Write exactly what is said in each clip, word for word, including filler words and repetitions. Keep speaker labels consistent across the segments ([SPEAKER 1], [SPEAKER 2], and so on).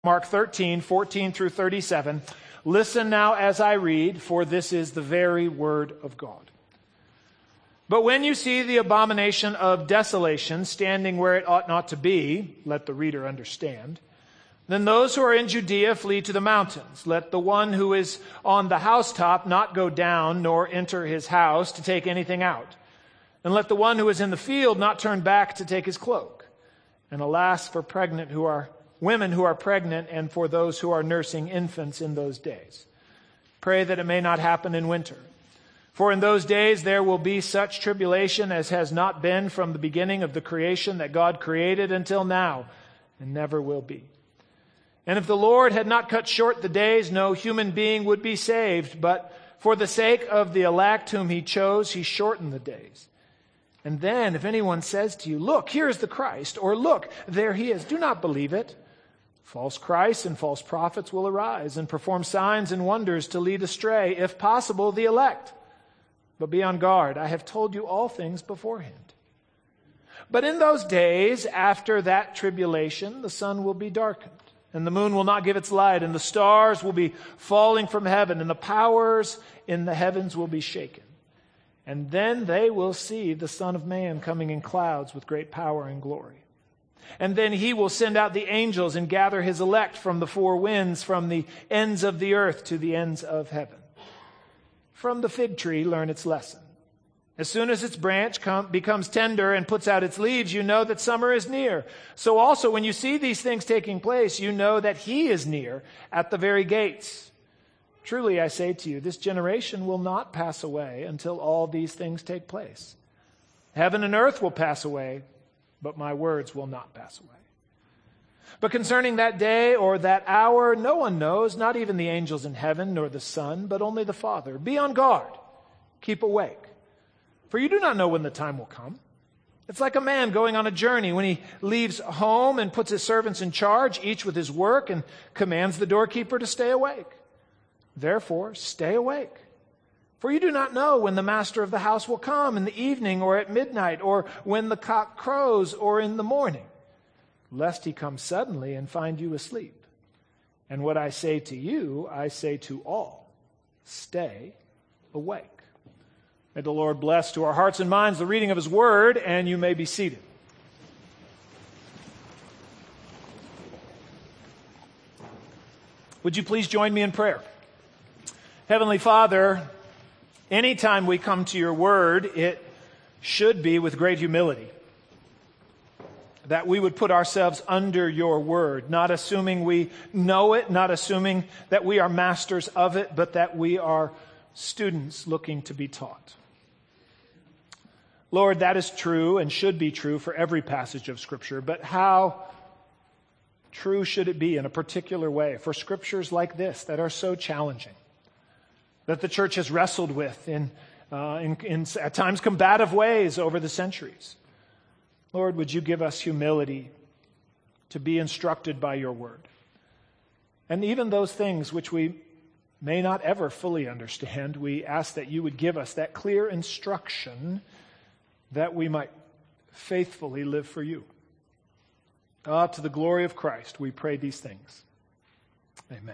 [SPEAKER 1] Mark thirteen, fourteen through thirty-seven. Listen now as I read, for this is the very word of God. But when you see the abomination of desolation standing where it ought not to be, let the reader understand, then those who are in Judea flee to the mountains. Let the one who is on the housetop not go down, nor enter his house to take anything out. And let the one who is in the field not turn back to take his cloak. And alas, for pregnant who are women who are pregnant, and for those who are nursing infants in those days. Pray that it may not happen in winter. For in those days there will be such tribulation as has not been from the beginning of the creation that God created until now, and never will be. And if the Lord had not cut short the days, no human being would be saved. But for the sake of the elect whom he chose, he shortened the days. And then if anyone says to you, look, here is the Christ, or look, there he is, do not believe it. False Christs and false prophets will arise and perform signs and wonders to lead astray, if possible, the elect. But be on guard. I have told you all things beforehand. But in those days, after that tribulation, the sun will be darkened, and the moon will not give its light, and the stars will be falling from heaven, and the powers in the heavens will be shaken. And then they will see the Son of Man coming in clouds with great power and glory. And then he will send out the angels and gather his elect from the four winds, from the ends of the earth to the ends of heaven. From the fig tree, learn its lesson. As soon as its branch com- becomes tender and puts out its leaves, you know that summer is near. So also, when you see these things taking place, you know that he is near at the very gates. Truly, I say to you, this generation will not pass away until all these things take place. Heaven and earth will pass away, but my words will not pass away. But concerning that day or that hour, no one knows, not even the angels in heaven, nor the Son, but only the Father. Be on guard. Keep awake. For you do not know when the time will come. It's like a man going on a journey when he leaves home and puts his servants in charge, each with his work, and commands the doorkeeper to stay awake. Therefore, stay awake. For you do not know when the master of the house will come, in the evening or at midnight, or when the cock crows, or in the morning, lest he come suddenly and find you asleep. And what I say to you, I say to all, stay awake. May the Lord bless to our hearts and minds the reading of his word, and you may be seated. Would you please join me in prayer? Heavenly Father, anytime we come to your word, it should be with great humility. That we would put ourselves under your word, not assuming we know it, not assuming that we are masters of it, but that we are students looking to be taught. Lord, that is true and should be true for every passage of Scripture, but how true should it be in a particular way for Scriptures like this that are so challenging, that the church has wrestled with in, uh, in, in at times combative ways over the centuries? Lord, would you give us humility to be instructed by your word? And even those things which we may not ever fully understand, we ask that you would give us that clear instruction that we might faithfully live for you. Ah, to the glory of Christ, we pray these things. Amen.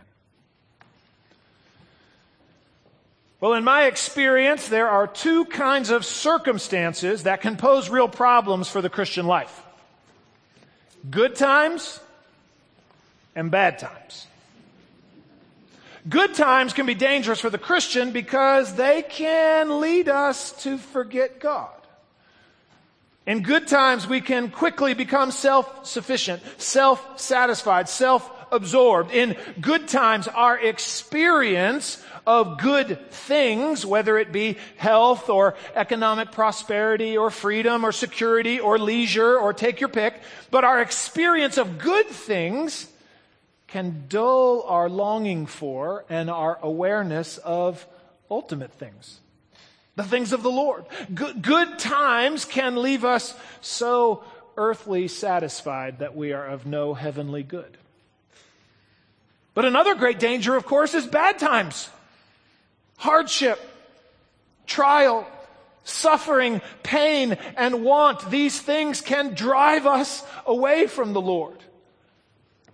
[SPEAKER 1] Well, in my experience, there are two kinds of circumstances that can pose real problems for the Christian life. Good times and bad times. Good times can be dangerous for the Christian because they can lead us to forget God. In good times, we can quickly become self-sufficient, self-satisfied, self-absorbed. In good times, our experience of good things, whether it be health or economic prosperity or freedom or security or leisure or take your pick, but our experience of good things can dull our longing for and our awareness of ultimate things, the things of the Lord. Good, good times can leave us so earthly satisfied that we are of no heavenly good. But another great danger, of course, is bad times. Hardship, trial, suffering, pain, and want. These things can drive us away from the Lord.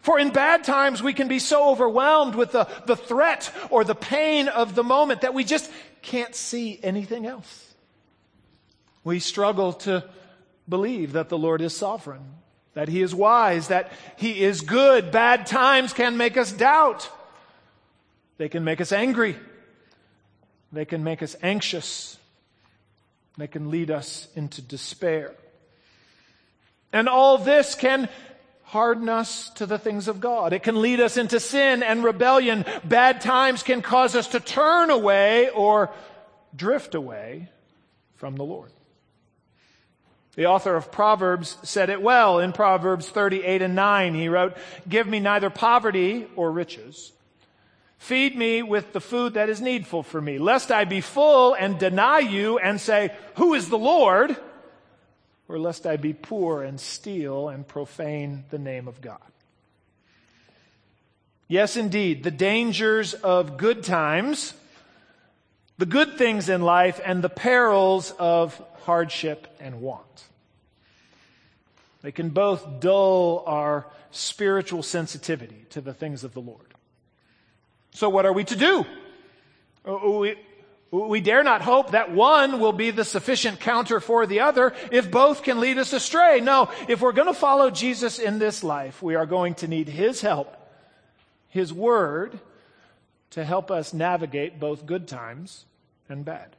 [SPEAKER 1] For in bad times, we can be so overwhelmed with the, the threat or the pain of the moment that we just can't see anything else. We struggle to believe that the Lord is sovereign, that He is wise, that He is good. Bad times can make us doubt. They can make us angry. They can make us anxious. They can lead us into despair. And all this can harden us to the things of God. It can lead us into sin and rebellion. Bad times can cause us to turn away or drift away from the Lord. The author of Proverbs said it well in Proverbs thirty-eight and nine. He wrote, "Give me neither poverty or riches. Feed me with the food that is needful for me, lest I be full and deny you and say, 'Who is the Lord?' Or lest I be poor and steal and profane the name of God." Yes, indeed, the dangers of good times, the good things in life, and the perils of hardship and want. They can both dull our spiritual sensitivity to the things of the Lord. So what are we to do? We, we dare not hope that one will be the sufficient counter for the other if both can lead us astray. No, if we're going to follow Jesus in this life, we are going to need His help, His Word, to help us navigate both good times and bad.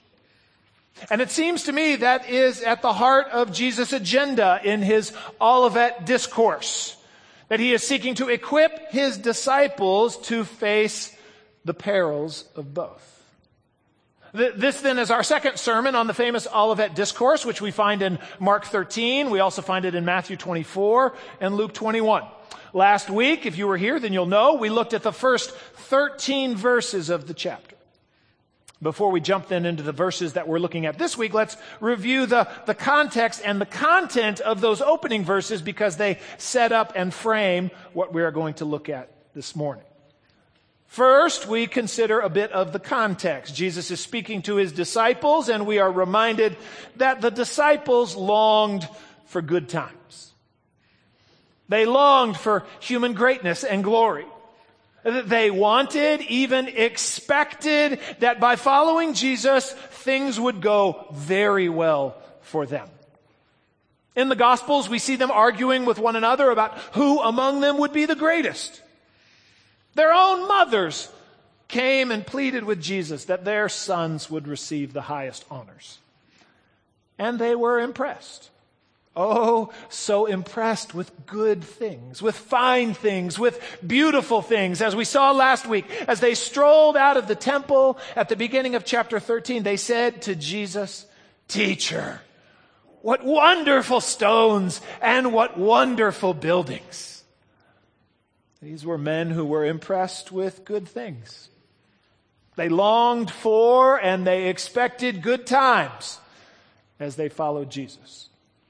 [SPEAKER 1] And it seems to me that is at the heart of Jesus' agenda in His Olivet Discourse, that He is seeking to equip His disciples to face the perils of both. This then is our second sermon on the famous Olivet Discourse, which we find in Mark thirteen. We also find it in Matthew twenty-four and Luke twenty-one. Last week, if you were here, then you'll know, we looked at the first thirteen verses of the chapter. Before we jump then into the verses that we're looking at this week, let's review the, the context and the content of those opening verses because they set up and frame what we are going to look at this morning. First, we consider a bit of the context. Jesus is speaking to His disciples, and we are reminded that the disciples longed for good times. They longed for human greatness and glory. They wanted, even expected, that by following Jesus, things would go very well for them. In the Gospels, we see them arguing with one another about who among them would be the greatest. Their own mothers came and pleaded with Jesus that their sons would receive the highest honors. And they were impressed. Oh, so impressed with good things, with fine things, with beautiful things. As we saw last week, as they strolled out of the temple at the beginning of chapter thirteen, they said to Jesus, "Teacher, what wonderful stones and what wonderful buildings." These were men who were impressed with good things. They longed for and they expected good times as they followed Jesus.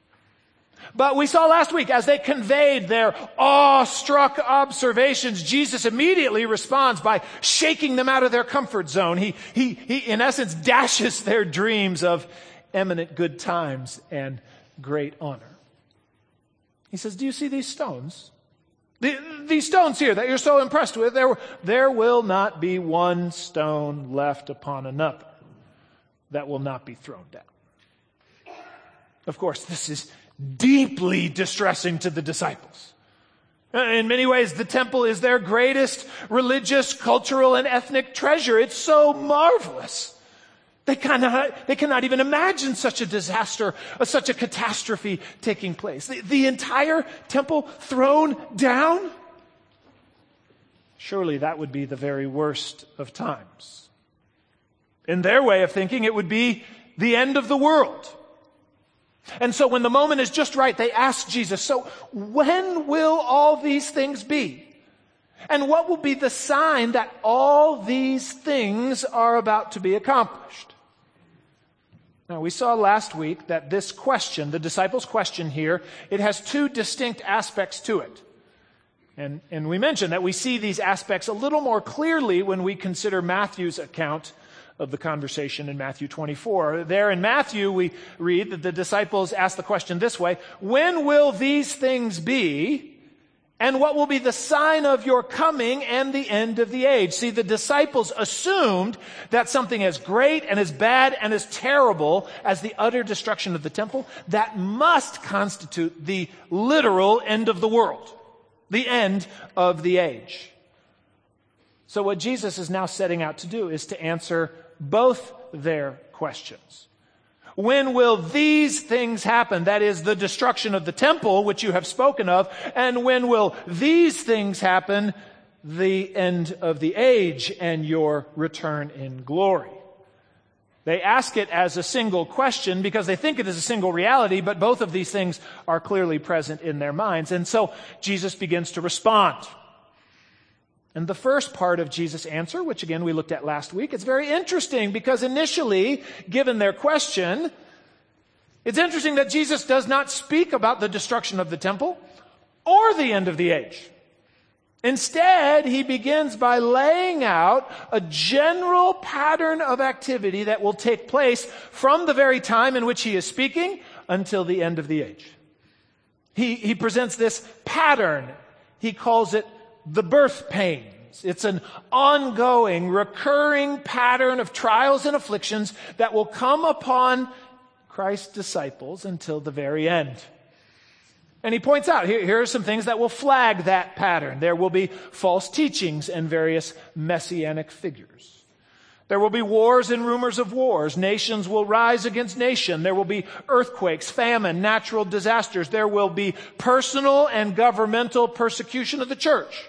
[SPEAKER 1] But we saw last week, as they conveyed their awe-struck observations, Jesus immediately responds by shaking them out of their comfort zone. He, he, he, in essence, dashes their dreams of eminent good times and great honor. He says, "Do you see these stones? The, these stones here that you're so impressed with, there, there will not be one stone left upon another that will not be thrown down." Of course, this is deeply distressing to the disciples. In many ways, the temple is their greatest religious, cultural, and ethnic treasure. It's so marvelous. They cannot, they cannot even imagine such a disaster, or such a catastrophe taking place. The, the entire temple thrown down? Surely that would be the very worst of times. In their way of thinking, it would be the end of the world. And so when the moment is just right, they ask Jesus, "So when will all these things be? And what will be the sign that all these things are about to be accomplished?" Now, we saw last week that this question, the disciples' question here, it has two distinct aspects to it. And, and we mentioned that we see these aspects a little more clearly when we consider Matthew's account of the conversation in Matthew twenty-four. There in Matthew, we read that the disciples asked the question this way: "When will these things be? And what will be the sign of your coming and the end of the age? See, the disciples assumed that something as great and as bad and as terrible as the utter destruction of the temple, that must constitute the literal end of the world, the end of the age. So what Jesus is now setting out to do is to answer both their questions. When will these things happen? That is, the destruction of the temple, which you have spoken of. And when will these things happen? The end of the age and your return in glory. They ask it as a single question because they think it is a single reality, but both of these things are clearly present in their minds. And so Jesus begins to respond. And the first part of Jesus' answer, which again we looked at last week, it's very interesting because initially, given their question, it's interesting that Jesus does not speak about the destruction of the temple or the end of the age. Instead, he begins by laying out a general pattern of activity that will take place from the very time in which he is speaking until the end of the age. He, he presents this pattern. He calls it the birth pains. It's an ongoing, recurring pattern of trials and afflictions that will come upon Christ's disciples until the very end. And he points out, here, here are some things that will flag that pattern. There will be false teachings and various messianic figures. There will be wars and rumors of wars. Nations will rise against nation. There will be earthquakes, famine, natural disasters. There will be personal and governmental persecution of the church.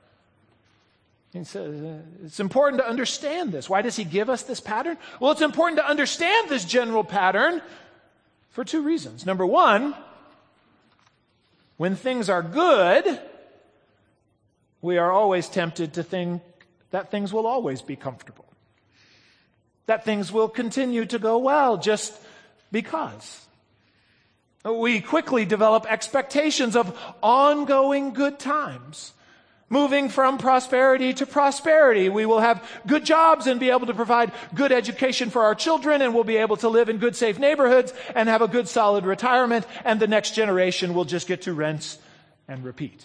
[SPEAKER 1] He says, uh, it's important to understand this. Why does he give us this pattern? Well, it's important to understand this general pattern for two reasons. Number one, when things are good, we are always tempted to think that things will always be comfortable. That things will continue to go well just because. We quickly develop expectations of ongoing good times. Moving from prosperity to prosperity. We will have good jobs and be able to provide good education for our children, and we'll be able to live in good, safe neighborhoods and have a good, solid retirement, and the next generation will just get to rinse and repeat.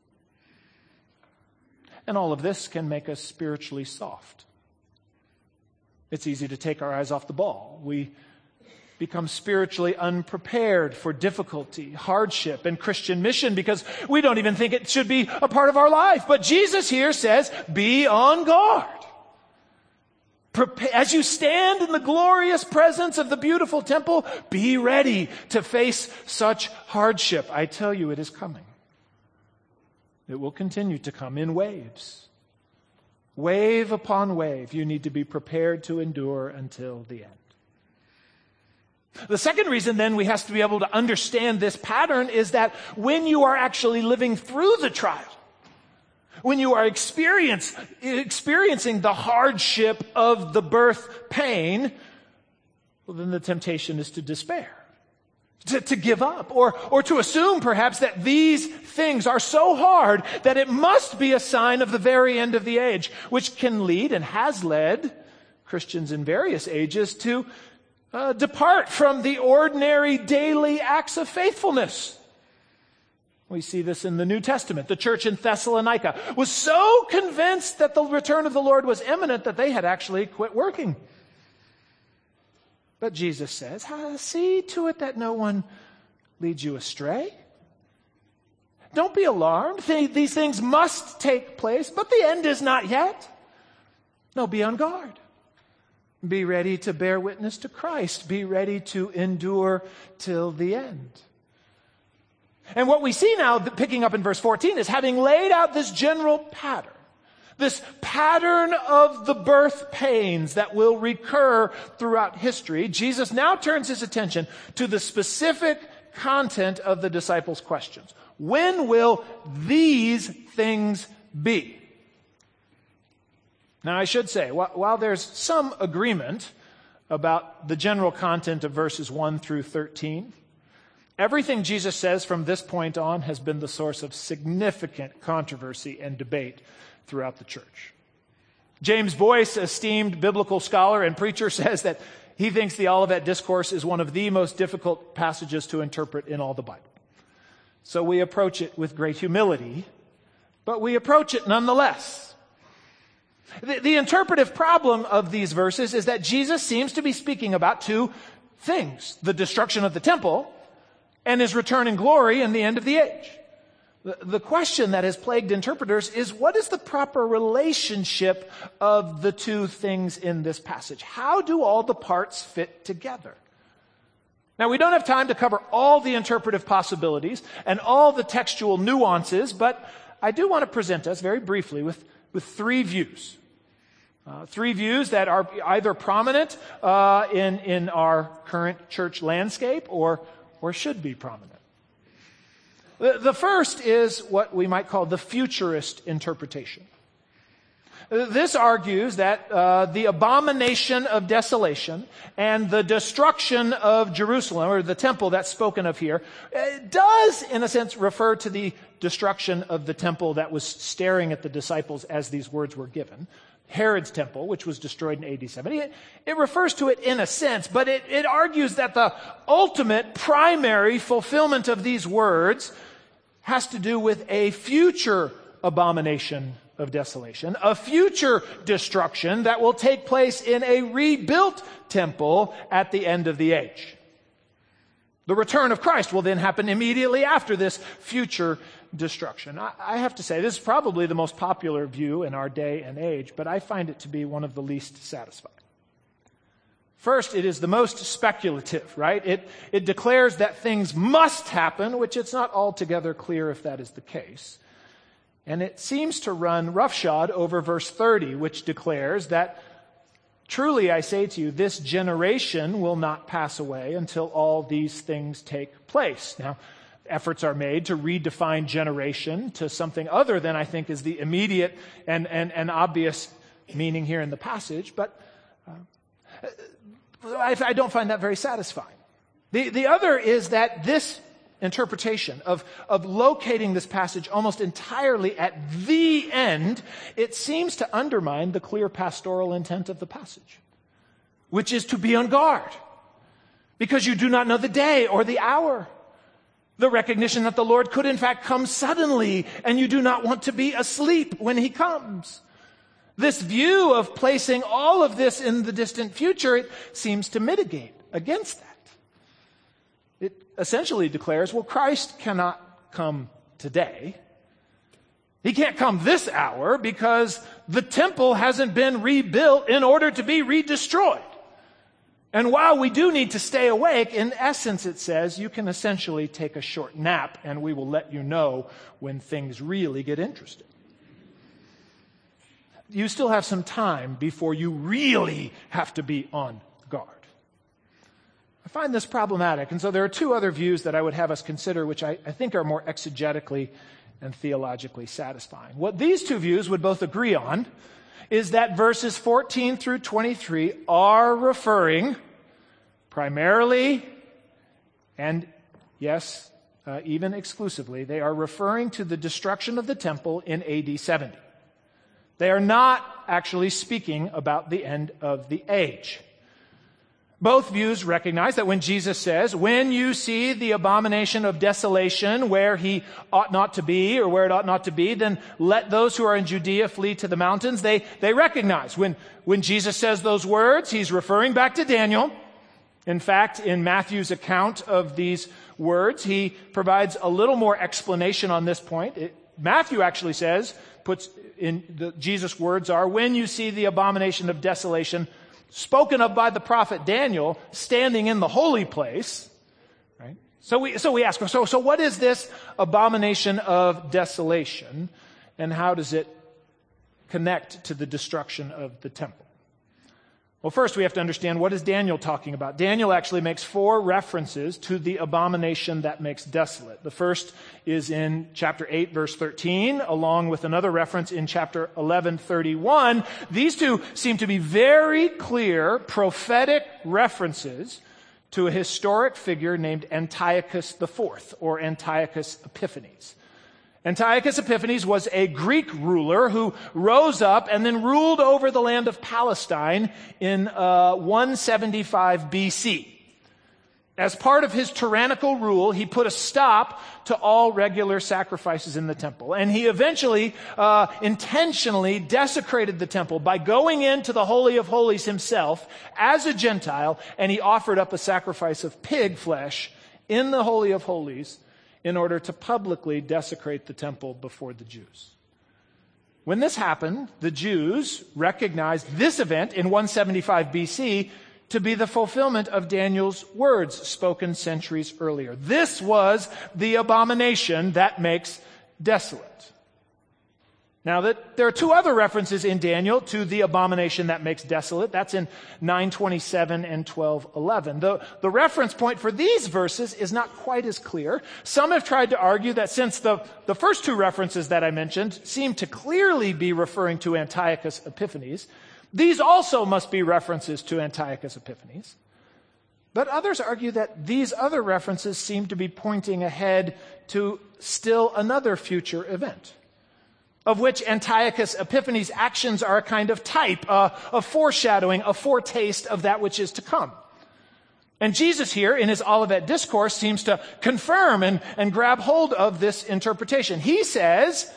[SPEAKER 1] And all of this can make us spiritually soft. It's easy to take our eyes off the ball. We become spiritually unprepared for difficulty, hardship, and Christian mission because we don't even think it should be a part of our life. But Jesus here says, be on guard. Prepare, as you stand in the glorious presence of the beautiful temple, be ready to face such hardship. I tell you, it is coming. It will continue to come in waves. Wave upon wave, you need to be prepared to endure until the end. The second reason then we have to be able to understand this pattern is that when you are actually living through the trial, when you are experience, experiencing the hardship of the birth pain, well, then the temptation is to despair, to, to give up, or, or to assume perhaps that these things are so hard that it must be a sign of the very end of the age, which can lead and has led Christians in various ages to Uh, depart from the ordinary daily acts of faithfulness. We see this in the New Testament. The church in Thessalonica was so convinced that the return of the Lord was imminent that they had actually quit working. But Jesus says, see to it that no one leads you astray. Don't be alarmed. These things must take place, but the end is not yet. No, be on guard. Be ready to bear witness to Christ. Be ready to endure till the end. And what we see now, picking up in verse fourteen, is having laid out this general pattern, this pattern of the birth pains that will recur throughout history, Jesus now turns his attention to the specific content of the disciples' questions. When will these things be? Now, I should say, while there's some agreement about the general content of verses one through thirteen, everything Jesus says from this point on has been the source of significant controversy and debate throughout the church. James Boyce, esteemed biblical scholar and preacher, says that he thinks the Olivet Discourse is one of the most difficult passages to interpret in all the Bible. So we approach it with great humility but we approach it nonetheless. The, the interpretive problem of these verses is that Jesus seems to be speaking about two things: the destruction of the temple and his return in glory in the end of the age. The, the question that has plagued interpreters is, what is the proper relationship of the two things in this passage? How do all the parts fit together? Now, we don't have time to cover all the interpretive possibilities and all the textual nuances, but I do want to present us very briefly with, with three views. Uh, three views that are either prominent uh, in, in our current church landscape or, or should be prominent. The, the first is what we might call the futurist interpretation. This argues that uh, the abomination of desolation and the destruction of Jerusalem, or the temple that's spoken of here, does, in a sense, refer to the destruction of the temple that was staring at the disciples as these words were given. Herod's temple, which was destroyed in A D seventy. It, it refers to it in a sense, but it, it argues that the ultimate, primary fulfillment of these words has to do with a future abomination of desolation, a future destruction that will take place in a rebuilt temple at the end of the age. The return of Christ will then happen immediately after this future destruction. I, I have to say, this is probably the most popular view in our day and age, but I find it to be one of the least satisfying. First, it is the most speculative, right? It, it declares that things must happen, which it's not altogether clear if that is the case. And it seems to run roughshod over verse thirty, which declares that, truly I say to you, this generation will not pass away until all these things take place. Now, efforts are made to redefine generation to something other than I think is the immediate and, and, and obvious meaning here in the passage, but uh, I, I don't find that very satisfying. The, the other is that this interpretation of, of locating this passage almost entirely at the end, it seems to undermine the clear pastoral intent of the passage, which is to be on guard, because you do not know the day or the hour. The recognition that the Lord could in fact come suddenly, and you do not want to be asleep when he comes. This view of placing all of this in the distant future, it seems to mitigate against that. It essentially declares, well, Christ cannot come today. He can't come this hour because the temple hasn't been rebuilt in order to be redestroyed. And while we do need to stay awake, in essence it says you can essentially take a short nap and we will let you know when things really get interesting. You still have some time before you really have to be on guard. I find this problematic, and so there are two other views that I would have us consider, which I, I think are more exegetically and theologically satisfying. What these two views would both agree on is that verses fourteen through twenty-three are referring primarily, and yes, uh, even exclusively, they are referring to the destruction of the temple in A D seventy. They are not actually speaking about the end of the age. Both views recognize that when Jesus says, when you see the abomination of desolation where he ought not to be or where it ought not to be, then let those who are in Judea flee to the mountains. They, they recognize when, when Jesus says those words, he's referring back to Daniel. In fact, in Matthew's account of these words, he provides a little more explanation on this point. It, Matthew actually says, puts in the Jesus' words are, when you see the abomination of desolation spoken of by the prophet Daniel standing in the holy place, right? So we, so we ask, so, so what is this abomination of desolation, and how does it connect to the destruction of the temple? Well, first we have to understand, what is Daniel talking about? Daniel actually makes four references to the abomination that makes desolate. The first is in chapter eight, verse thirteen, along with another reference in chapter eleven, thirty-one. These two seem to be very clear prophetic references to a historic figure named Antiochus the Fourth, or Antiochus Epiphanes. Antiochus Epiphanes was a Greek ruler who rose up and then ruled over the land of Palestine in uh, one seventy-five B C. As part of his tyrannical rule, he put a stop to all regular sacrifices in the temple. And he eventually, uh, intentionally desecrated the temple by going into the Holy of Holies himself as a Gentile, and he offered up a sacrifice of pig flesh in the Holy of Holies in order to publicly desecrate the temple before the Jews. When this happened, the Jews recognized this event in one seventy-five B C to be the fulfillment of Daniel's words spoken centuries earlier. This was the abomination that makes desolate. Now, that there are two other references in Daniel to the abomination that makes desolate. That's in nine twenty-seven and twelve eleven. The, the reference point for these verses is not quite as clear. Some have tried to argue that since the, the first two references that I mentioned seem to clearly be referring to Antiochus Epiphanes, these also must be references to Antiochus Epiphanes. But others argue that these other references seem to be pointing ahead to still another future event, of which Antiochus Epiphanes' actions are a kind of type, a, a foreshadowing, a foretaste of that which is to come. And Jesus here, in his Olivet Discourse, seems to confirm and, and grab hold of this interpretation. He says,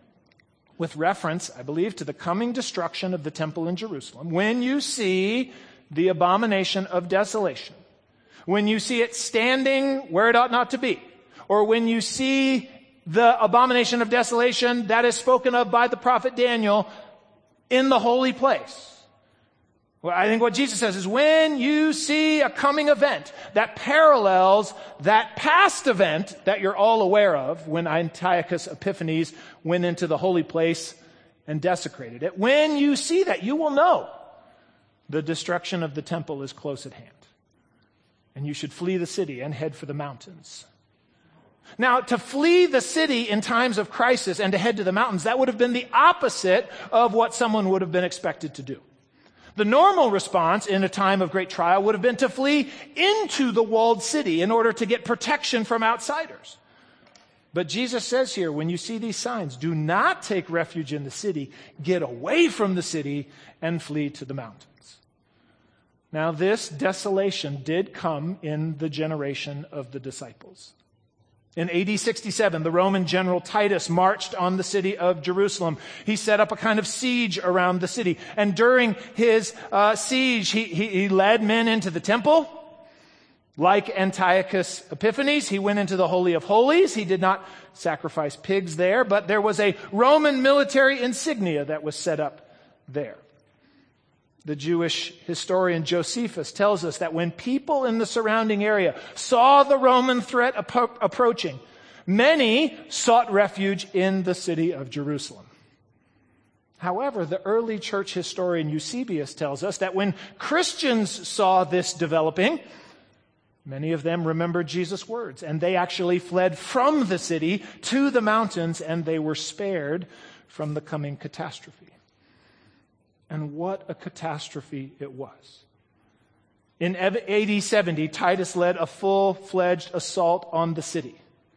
[SPEAKER 1] with reference, I believe, to the coming destruction of the temple in Jerusalem, when you see the abomination of desolation, when you see it standing where it ought not to be, or when you see the abomination of desolation that is spoken of by the prophet Daniel in the holy place. Well, I think what Jesus says is when you see a coming event that parallels that past event that you're all aware of, when Antiochus Epiphanes went into the holy place and desecrated it, when you see that, you will know the destruction of the temple is close at hand. And you should flee the city and head for the mountains. Now, to flee the city in times of crisis and to head to the mountains, that would have been the opposite of what someone would have been expected to do. The normal response in a time of great trial would have been to flee into the walled city in order to get protection from outsiders. But Jesus says here, when you see these signs, do not take refuge in the city, get away from the city and flee to the mountains. Now, this desolation did come in the generation of the disciples. In A D sixty-seven, the Roman general Titus marched on the city of Jerusalem. He set up a kind of siege around the city. And during his uh, siege, he, he, he led men into the temple. Like Antiochus Epiphanes, he went into the Holy of Holies. He did not sacrifice pigs there, but there was a Roman military insignia that was set up there. The Jewish historian Josephus tells us that when people in the surrounding area saw the Roman threat ap- approaching, many sought refuge in the city of Jerusalem. However, the early church historian Eusebius tells us that when Christians saw this developing, many of them remembered Jesus' words, and they actually fled from the city to the mountains, and they were spared from the coming catastrophe. And what a catastrophe it was. In A D seventy, Titus led a full-fledged assault on the city,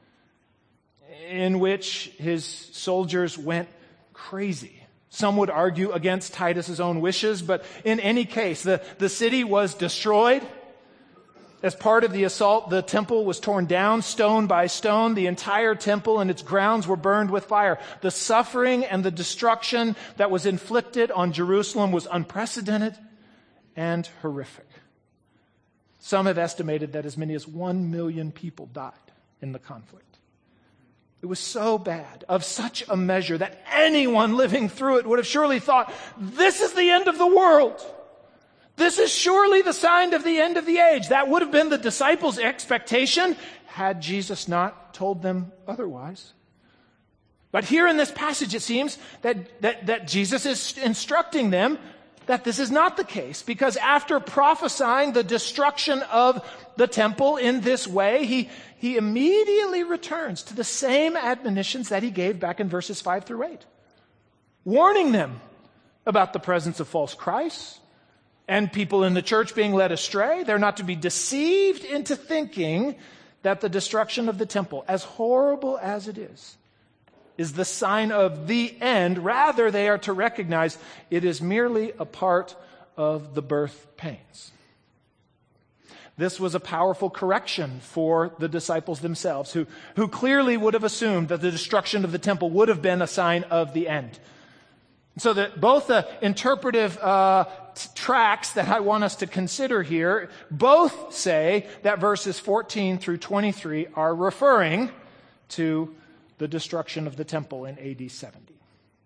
[SPEAKER 1] in which his soldiers went crazy. Some would argue against Titus's own wishes, but in any case, the, the city was destroyed. As part of the assault, the temple was torn down, stone by stone. The entire temple and its grounds were burned with fire. The suffering and the destruction that was inflicted on Jerusalem was unprecedented and horrific. Some have estimated that as many as one million people died in the conflict. It was so bad, of such a measure, that anyone living through it would have surely thought, this is the end of the world. This is surely the sign of the end of the age. That would have been the disciples' expectation had Jesus not told them otherwise. But here in this passage, it seems that, that, that Jesus is instructing them that this is not the case, because after prophesying the destruction of the temple in this way, he, he immediately returns to the same admonitions that he gave back in verses five through eight, warning them about the presence of false Christs, and people in the church being led astray. They're not to be deceived into thinking that the destruction of the temple, as horrible as it is, is the sign of the end. Rather, they are to recognize it is merely a part of the birth pains. This was a powerful correction for the disciples themselves, who, who clearly would have assumed that the destruction of the temple would have been a sign of the end. So that both the interpretive uh, t- tracks that I want us to consider here, both say that verses fourteen through twenty-three are referring to the destruction of the temple in A D seventy.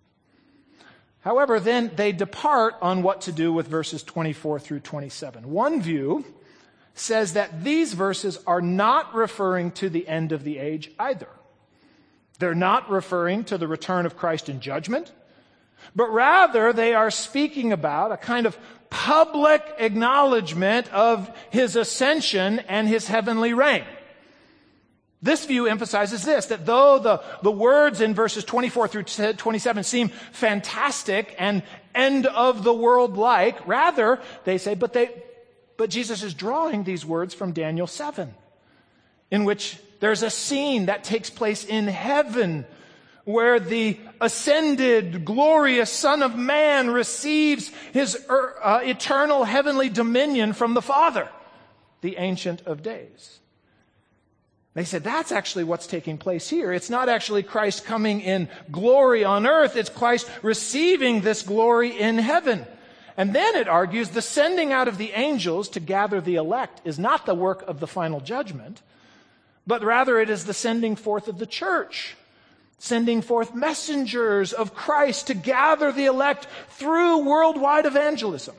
[SPEAKER 1] However, then they depart on what to do with verses twenty-four through twenty-seven. One view says that these verses are not referring to the end of the age either. They're not referring to the return of Christ in judgment, but rather they are speaking about a kind of public acknowledgement of his ascension and his heavenly reign. This view emphasizes this, that though the, the words in verses twenty-four through twenty-seven seem fantastic and end of the world like, rather, they say, but they, but Jesus is drawing these words from Daniel seven, in which there's a scene that takes place in heaven where the ascended, glorious Son of Man receives his uh, eternal heavenly dominion from the Father, the Ancient of Days. They said that's actually what's taking place here. It's not actually Christ coming in glory on earth. It's Christ receiving this glory in heaven. And then it argues the sending out of the angels to gather the elect is not the work of the final judgment, but rather it is the sending forth of the church, sending forth messengers of Christ to gather the elect through worldwide evangelism.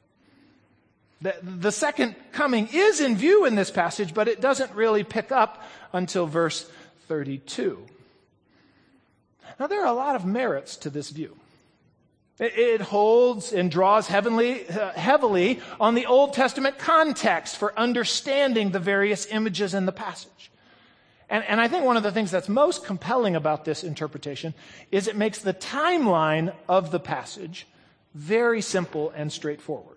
[SPEAKER 1] The, the second coming is in view in this passage, but it doesn't really pick up until verse thirty-two. Now, there are a lot of merits to this view. It, it holds and draws heavenly, uh, heavily on the Old Testament context for understanding the various images in the passage. And, and I think one of the things that's most compelling about this interpretation is it makes the timeline of the passage very simple and straightforward.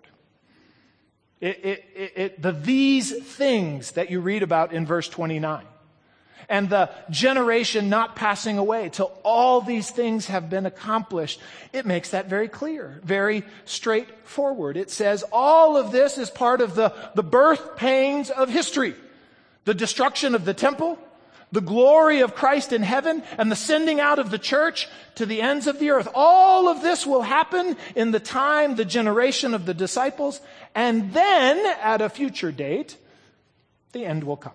[SPEAKER 1] It, it, it, it, the these things that you read about in verse twenty-nine, and the generation not passing away till all these things have been accomplished, it makes that very clear, very straightforward. It says all of this is part of the, the birth pains of history, the destruction of the temple, the glory of Christ in heaven, and the sending out of the church to the ends of the earth. All of this will happen in the time, the generation of the disciples, and then at a future date, the end will come.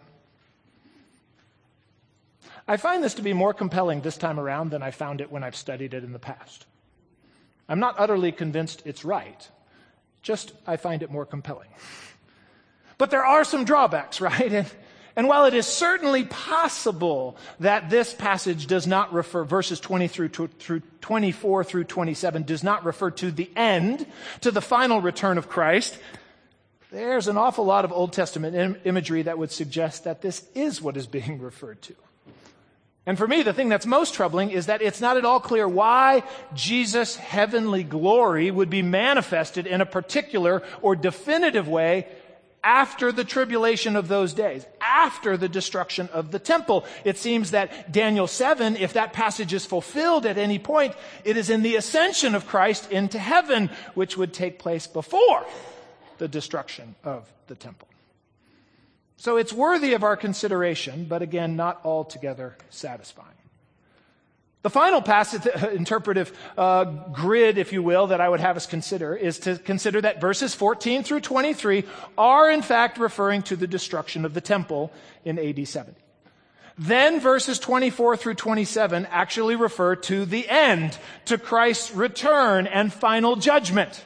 [SPEAKER 1] I find this to be more compelling this time around than I found it when I've studied it in the past. I'm not utterly convinced it's right, just I find it more compelling. But there are some drawbacks, right? And And while it is certainly possible that this passage does not refer, verses twenty through, through twenty-four through twenty-seven does not refer to the end, to the final return of Christ, there's an awful lot of Old Testament im- imagery that would suggest that this is what is being referred to. And for me, the thing that's most troubling is that it's not at all clear why Jesus' heavenly glory would be manifested in a particular or definitive way after the tribulation of those days, after the destruction of the temple. It seems that Daniel seven, if that passage is fulfilled at any point, it is in the ascension of Christ into heaven, which would take place before the destruction of the temple. So it's worthy of our consideration, but again, not altogether satisfying. The final passage, interpretive uh, grid, if you will, that I would have us consider is to consider that verses fourteen through twenty-three are in fact referring to the destruction of the temple in A D seventy. Then verses twenty-four through twenty-seven actually refer to the end, to Christ's return and final judgment.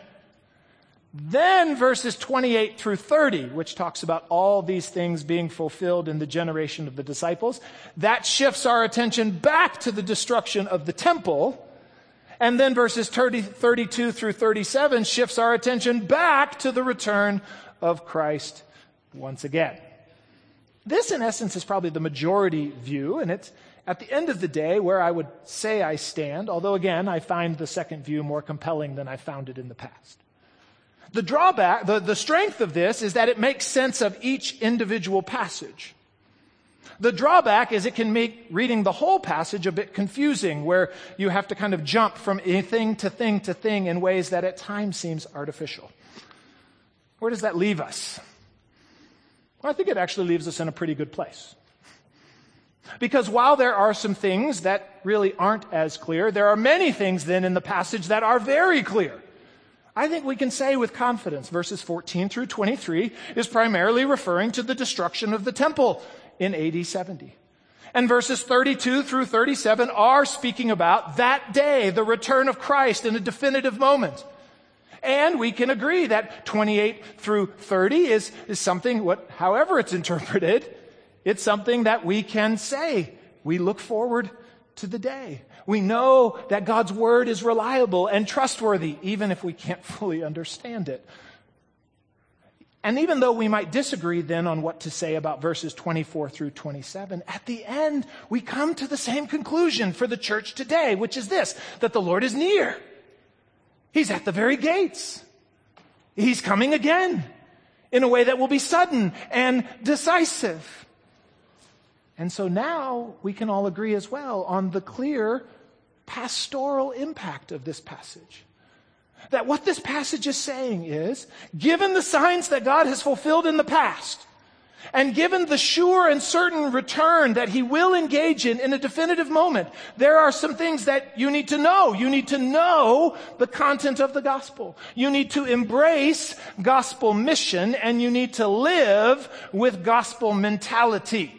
[SPEAKER 1] Then verses twenty-eight through thirty, which talks about all these things being fulfilled in the generation of the disciples, that shifts our attention back to the destruction of the temple. And then verses thirty, thirty-two through thirty-seven shifts our attention back to the return of Christ once again. This, in essence, is probably the majority view, and it's at the end of the day where I would say I stand, although again, I find the second view more compelling than I found it in the past. The drawback, the, the strength of this is that it makes sense of each individual passage. The drawback is it can make reading the whole passage a bit confusing, where you have to kind of jump from thing to thing to thing in ways that at times seems artificial. Where does that leave us? I think it actually leaves us in a pretty good place. Because while there are some things that really aren't as clear, there are many things then in the passage that are very clear. I think we can say with confidence, verses fourteen through twenty-three is primarily referring to the destruction of the temple in A D seventy. And verses thirty-two through thirty-seven are speaking about that day, the return of Christ in a definitive moment. And we can agree that twenty-eight through thirty is, is something, what, however it's interpreted, it's something that we can say. We look forward to the day. We know that God's word is reliable and trustworthy, even if we can't fully understand it. And even though we might disagree then on what to say about verses twenty-four through twenty-seven, at the end, we come to the same conclusion for the church today, which is this, that the Lord is near. He's at the very gates. He's coming again in a way that will be sudden and decisive. And so now we can all agree as well on the clear pastoral impact of this passage. That what this passage is saying is, given the signs that God has fulfilled in the past, and given the sure and certain return that He will engage in in a definitive moment, there are some things that you need to know. You need to know the content of the gospel. You need to embrace gospel mission, and you need to live with gospel mentality.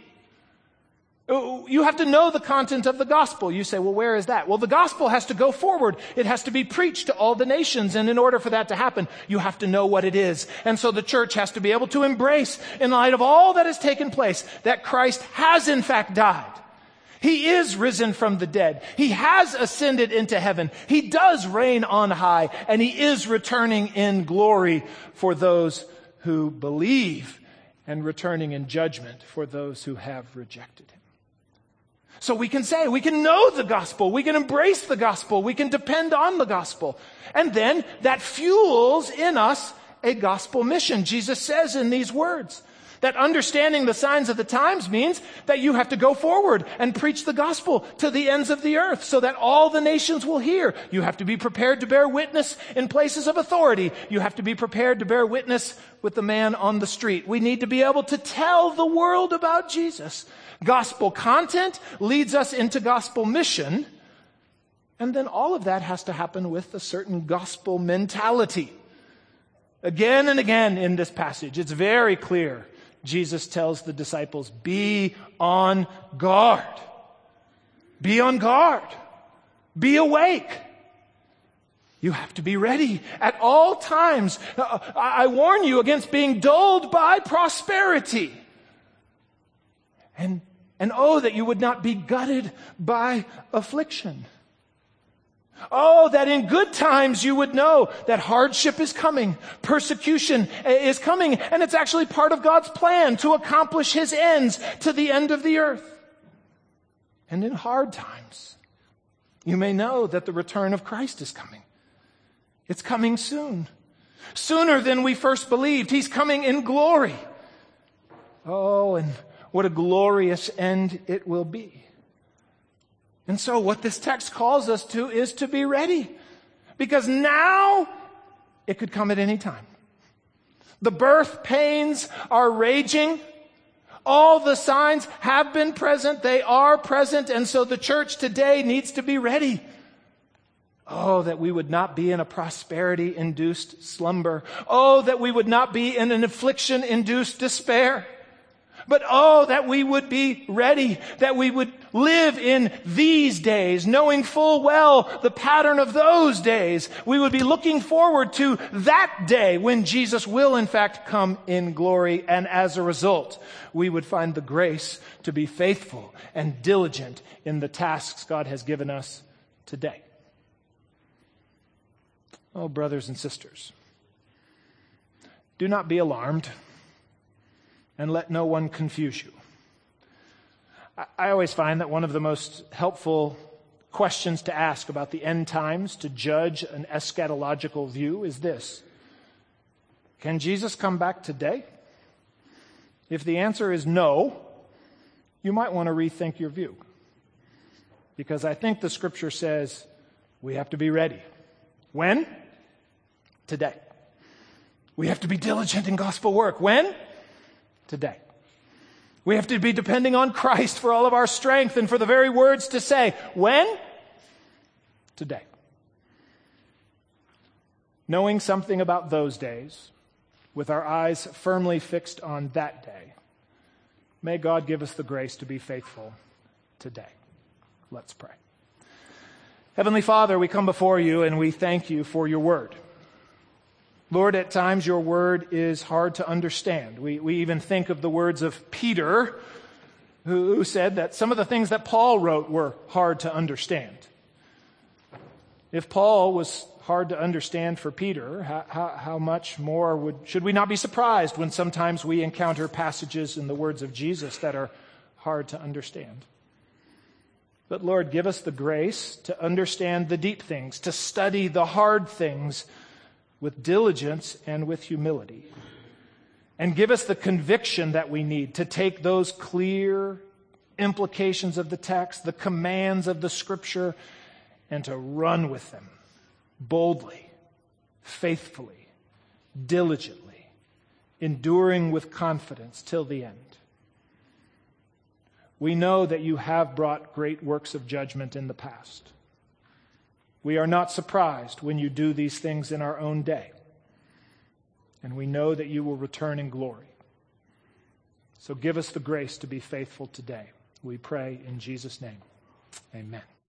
[SPEAKER 1] You have to know the content of the gospel. You say, well, where is that? Well, the gospel has to go forward. It has to be preached to all the nations. And in order for that to happen, you have to know what it is. And so the church has to be able to embrace, in light of all that has taken place, that Christ has in fact died. He is risen from the dead. He has ascended into heaven. He does reign on high. And He is returning in glory for those who believe, and returning in judgment for those who have rejected Him. So we can say, we can know the gospel, we can embrace the gospel, we can depend on the gospel. And then that fuels in us a gospel mission. Jesus says in these words that understanding the signs of the times means that you have to go forward and preach the gospel to the ends of the earth so that all the nations will hear. You have to be prepared to bear witness in places of authority. You have to be prepared to bear witness with the man on the street. We need to be able to tell the world about Jesus. Gospel content leads us into gospel mission. And then all of that has to happen with a certain gospel mentality. Again and again in this passage, it's very clear. Jesus tells the disciples, be on guard. Be on guard. Be awake. You have to be ready at all times. I warn you against being dulled by prosperity. And, and oh, that you would not be gutted by affliction. Oh, that in good times you would know that hardship is coming, persecution is coming, and it's actually part of God's plan to accomplish His ends to the end of the earth. And in hard times, you may know that the return of Christ is coming. It's coming soon. Sooner than we first believed. He's coming in glory. Oh, and what a glorious end it will be. And so what this text calls us to is to be ready. Because now it could come at any time. The birth pains are raging. All the signs have been present. They are present. And so the church today needs to be ready. Oh, that we would not be in a prosperity-induced slumber. Oh, that we would not be in an affliction-induced despair. But oh, that we would be ready, that we would live in these days, knowing full well the pattern of those days. We would be looking forward to that day when Jesus will in fact come in glory. And as a result, we would find the grace to be faithful and diligent in the tasks God has given us today. Oh, brothers and sisters, do not be alarmed. And let no one confuse you. I always find that one of the most helpful questions to ask about the end times to judge an eschatological view is this. Can Jesus come back today? If the answer is no, you might want to rethink your view. Because I think the scripture says we have to be ready. When? Today. We have to be diligent in gospel work. When? today. We have to be depending on Christ for all of our strength and for the very words to say. When? Today. Knowing something about those days, with our eyes firmly fixed on that day, may God give us the grace to be faithful today. Let's pray. Heavenly Father, we come before you and we thank you for your word. Lord, at times your word is hard to understand. We, we even think of the words of Peter, who, who said that some of the things that Paul wrote were hard to understand. If Paul was hard to understand for Peter, how, how, how much more would, should we not be surprised when sometimes we encounter passages in the words of Jesus that are hard to understand? But Lord, give us the grace to understand the deep things, to study the hard things with diligence and with humility. And give us the conviction that we need to take those clear implications of the text, the commands of the Scripture, and to run with them boldly, faithfully, diligently, enduring with confidence till the end. We know that you have brought great works of judgment in the past. We are not surprised when you do these things in our own day. And we know that you will return in glory. So give us the grace to be faithful today. We pray in Jesus' name. Amen.